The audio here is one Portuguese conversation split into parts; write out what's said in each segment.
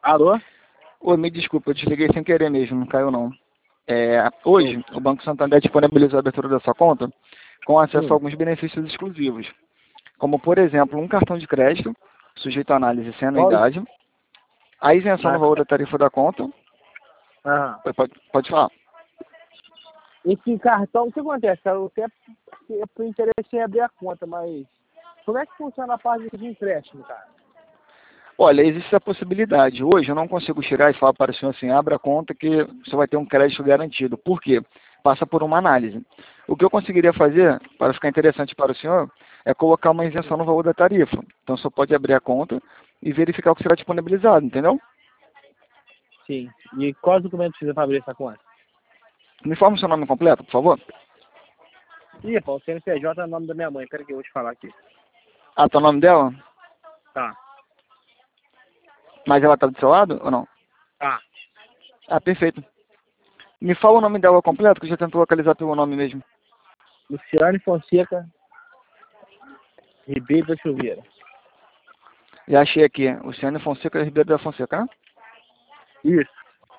Alô? Ô, me desculpa, eu desliguei sem querer mesmo, não caiu não. Hoje, o Banco Santander disponibilizou a abertura da sua conta com acesso a alguns benefícios exclusivos, como, por exemplo, um cartão de crédito, sujeito a análise sem anuidade, a isenção no valor da tarifa da conta. Pode falar. Esse cartão, o que acontece? Eu tenho interesse em abrir a conta, mas como é que funciona a parte de empréstimo, cara? Olha, existe a possibilidade. Hoje eu não consigo chegar e falar para o senhor assim, abra a conta que você vai ter um crédito garantido. Por quê? Passa por uma análise. O que eu conseguiria fazer, para ficar interessante para o senhor, é colocar uma isenção no valor da tarifa. Então o senhor pode abrir a conta e verificar o que será disponibilizado, entendeu? Sim. E quais documentos precisa para abrir essa conta? Me informa o seu nome completo, por favor. Ih, pô, o CNPJ é o nome da minha mãe. Pera que eu vou te falar aqui. Ah, tá o nome dela? Tá. Mas ela está do seu lado ou não? Tá. Ah, perfeito. Me fala o nome dela completo, que eu já tento localizar pelo nome mesmo. Luciane Fonseca Ribeiro da Silveira. Já achei aqui. Luciane Fonseca Ribeiro da Fonseca, né? Isso.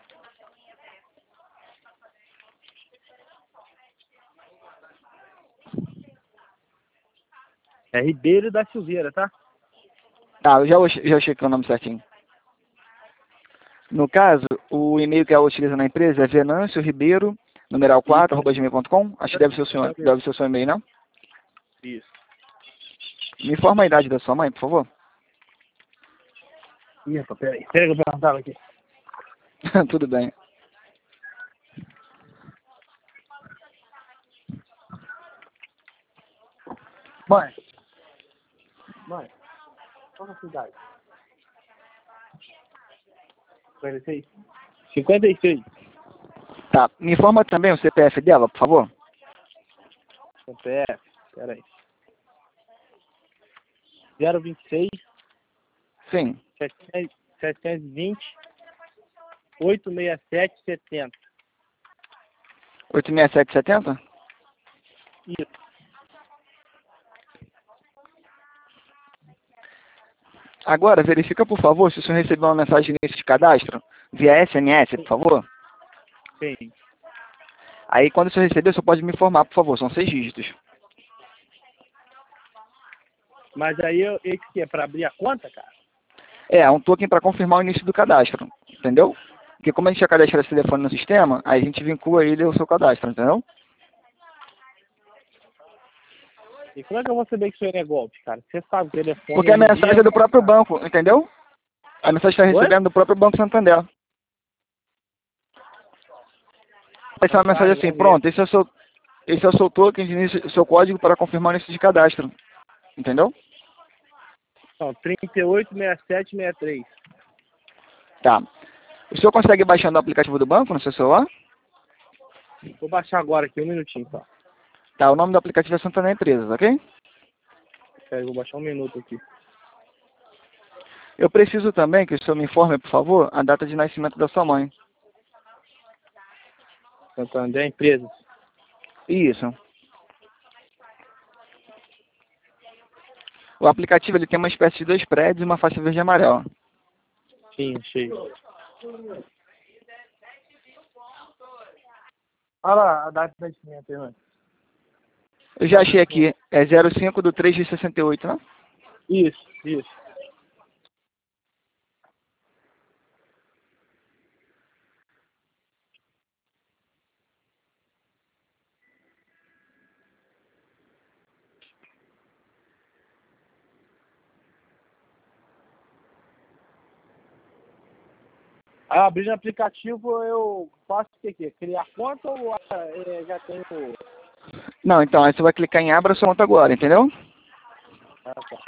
É Ribeiro da Silveira, tá? Ah, eu já achei aqui o nome certinho. No caso, o e-mail que ela utiliza na empresa é Venâncio Ribeiro, numeral 4, @gmail.com. Acho que deve ser o seu e-mail, não? Isso. Me informa a idade da sua mãe, por favor. Ih, rapaz, peraí. Peraí que eu perguntava aqui. Tudo bem. Mãe, qual é a sua idade? 56? 56. Tá. Me informa também o CPF dela, por favor. CPF, peraí. 026 Sim. 720 867 70. 86770? Isso. Agora, verifica, por favor, se o senhor recebeu uma mensagem de cadastro via SMS, por favor. Sim. Aí, quando o senhor receber, o senhor pode me informar, por favor. São 6 dígitos. Mas aí, esse que é para abrir a conta, cara? É um token para confirmar o início do cadastro, entendeu? Porque como a gente já cadastra esse telefone no sistema, aí a gente vincula ele ao seu cadastro, entendeu? E como é que eu vou saber que isso aí é golpe, cara? Você sabe o telefone... Porque a mensagem é do próprio banco, entendeu? A mensagem está recebendo do próprio Banco Santander. Vai ser uma mensagem assim, pronto, esse é o seu token de início, o seu código para confirmar o início de cadastro, entendeu? Não, 386763. Tá. O senhor consegue baixar o aplicativo do banco no seu celular? Vou baixar agora aqui, um minutinho, tá? Tá, o nome do aplicativo é Santander Empresas, ok? Peraí, vou baixar um minuto aqui. Eu preciso também que o senhor me informe, por favor, a data de nascimento da sua mãe. Santander Empresas. Isso. O aplicativo ele tem uma espécie de 2 prédios e uma faixa verde e amarela. Sim, achei. Olha lá a data de nascimento aí, mano. Eu já achei aqui, é 05 do 3 de 68, né? Isso. Aí, abrindo o aplicativo, eu faço o quê? Criar conta ou já tenho... Não, então, aí você vai clicar em Abra sua conta agora, entendeu? Ah, tá.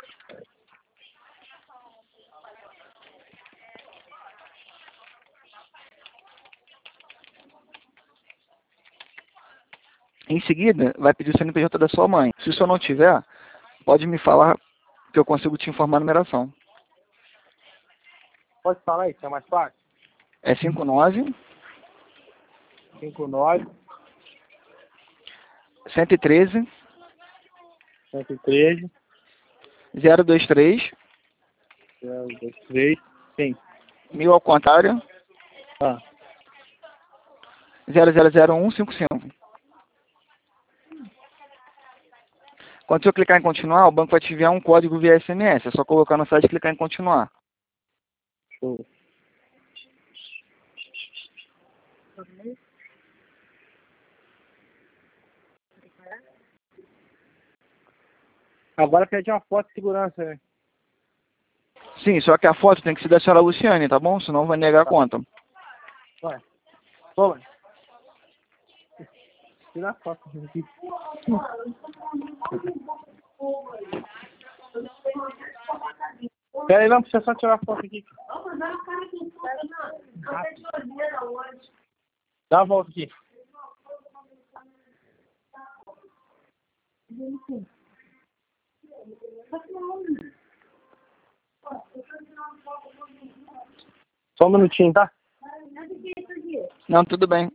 Em seguida, vai pedir o CNPJ da sua mãe. Se o senhor não tiver, pode me falar que eu consigo te informar a numeração. Pode falar aí, que é mais fácil? É 59 59 113 113 023 023. Sim. 1000 ao contrário, Ah. 000155. Quando você clicar em continuar, o banco vai te enviar um código via SMS. É só colocar no site e clicar em continuar. Show. Agora pede uma foto de segurança, né? Sim, só que a foto tem que ser da senhora Luciane, tá bom? Senão vai negar a conta. Vai. Ô, mãe. Tira a foto aqui. Pera aí, não, precisa só tirar a foto aqui. Dá a volta aqui. Só um minutinho, tá? Não, tudo bem.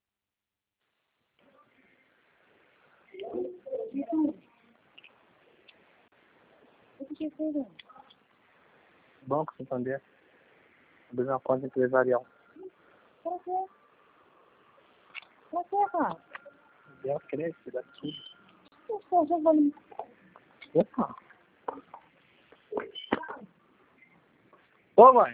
Banco Santander. Abrir uma conta empresarial. Pra quê? Pra quê, cara? Deu cresce daqui. Eu sou jogando. Opa. Ô, mãe.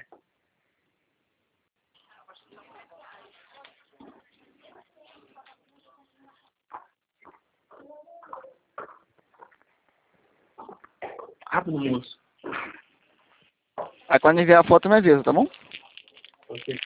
Rápido, moço. Aí quando enviar a foto me avisa, tá bom? Ok.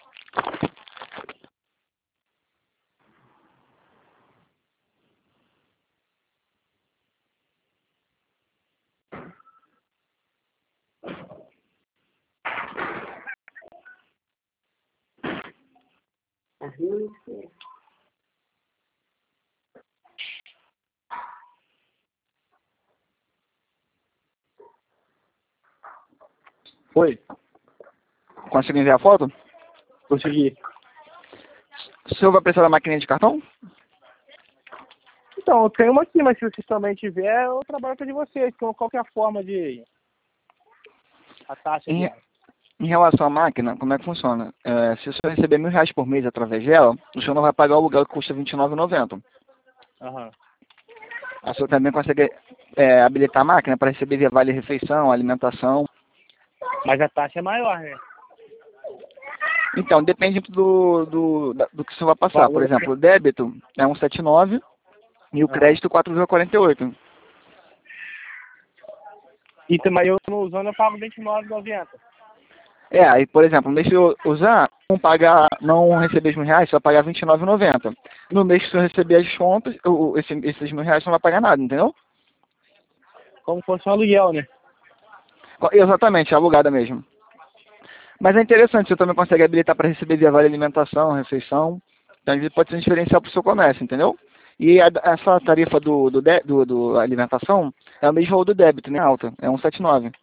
Foi. Conseguiu enviar a foto? Consegui. O senhor vai precisar da maquininha de cartão? Então, eu tenho uma aqui, mas se vocês também tiver, eu trabalho com a de vocês. Então, qual que é a forma de... A taxa Em, dela? em relação à máquina, como é que funciona? Se o senhor receber R$ 1.000 por mês através dela, o senhor não vai pagar o aluguel que custa R$ 29,90. Aham. O senhor também consegue habilitar a máquina para receber via vale refeição, alimentação. Mas a taxa é maior, né? Então, depende do que o senhor vai passar. Por Valor. exemplo, o débito é 1,79 e o crédito 4,48. Mas eu não usando, eu pago R$29,90. Aí, por exemplo, no mês que eu usar, não receber os R$ 1.000, você vai pagar R$ 29,90. No mês que o senhor receber as contas, esses R$ 1.000 você não vai pagar nada, entendeu? Como se fosse um aluguel, né? Exatamente, é alugada mesmo. Mas é interessante, você também consegue habilitar para receber via vale alimentação, refeição. Então, às vezes pode ser um diferencial para o seu comércio, entendeu? E essa tarifa do alimentação é o mesmo valor do débito, né? Alta, é 1,79.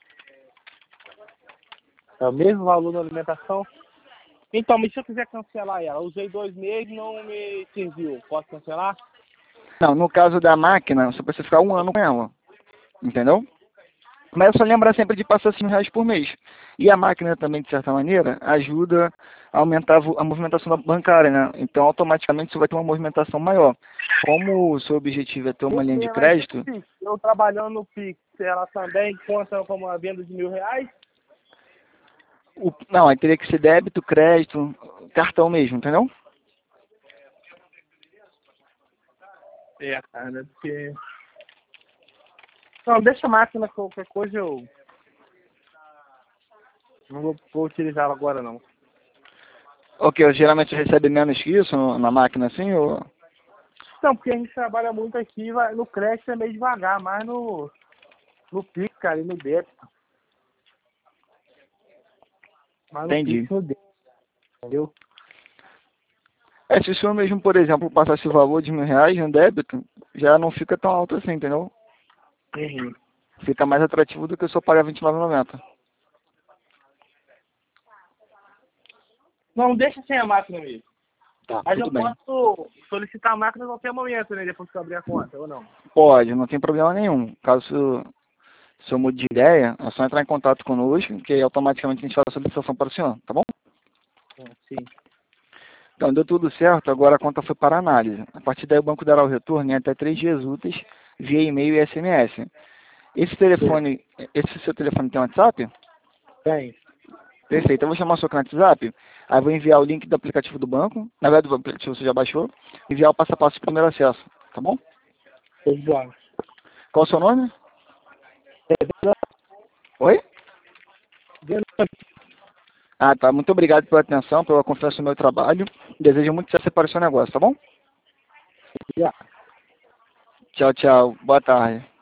É o mesmo valor da alimentação. Então, mas se eu quiser cancelar ela, eu usei 2 meses e não me serviu. Posso cancelar? Não, no caso da máquina, você precisa ficar 1 ano com ela, entendeu? Mas é só lembrar sempre de passar R$ 5 por mês. E a máquina também, de certa maneira, ajuda a aumentar a movimentação bancária, né? Então, automaticamente, você vai ter uma movimentação maior. Como o seu objetivo é ter uma linha de crédito... Eu trabalhando no Pix, ela também conta como uma venda de R$1.000? Não, aí teria que ser débito, crédito, cartão mesmo, entendeu? É, cara, porque... Não, deixa a máquina, qualquer coisa eu... Não vou utilizar ela agora, não. Ok, geralmente você recebe menos que isso na máquina assim, ou... Não, porque a gente trabalha muito aqui, no crédito é meio devagar, mas no Pix, cara, e no débito. Mas no Entendi. Pix, no débito, entendeu? Se o senhor mesmo, por exemplo, passasse o valor de R$ 1.000 no débito, já não fica tão alto assim, entendeu? Uhum. Fica mais atrativo do que o senhor pagar R$ 29,90. Não, deixa sem a máquina mesmo. Tá, Mas tudo eu bem. posso solicitar a máquina a qualquer momento, né? Depois que eu abrir a conta, ou não? Pode, não tem problema nenhum. Caso Se eu mudo de ideia, é só entrar em contato conosco, que aí automaticamente a gente faz a solicitação para o senhor, tá bom? Sim. Então, deu tudo certo, agora a conta foi para análise. A partir daí o banco dará o retorno em até 3 dias úteis, via e-mail e SMS. Esse seu telefone tem WhatsApp? Tem. Perfeito, eu vou chamar o seu cliente no WhatsApp, aí vou enviar o link do aplicativo do banco, na verdade o aplicativo você já baixou, enviar o passo a passo de primeiro acesso, tá bom? Tô de bola. Qual o seu nome? Oi? Ah, tá. Muito obrigado pela atenção, pela confiança no meu trabalho. Desejo muito sucesso para o seu negócio, tá bom? Já. Tchau, tchau. Boa tarde.